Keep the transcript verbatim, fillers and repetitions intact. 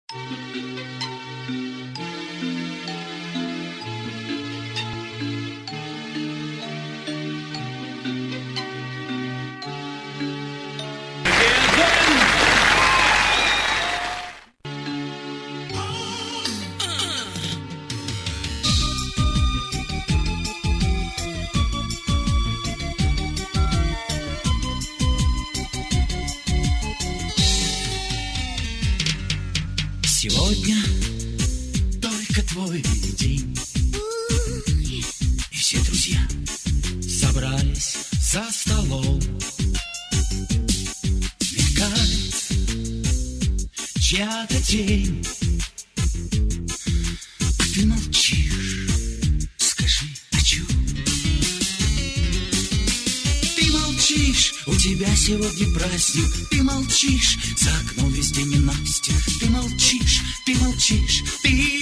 Сегодня только твой день, и все друзья собрались за столом. Мелькает чья-то тень, а ты молчишь, скажи, о чем? Ты молчишь, у тебя сегодня праздник. Ты молчишь, за окном везде ненастье. Ты молчишь, ты молчишь, ты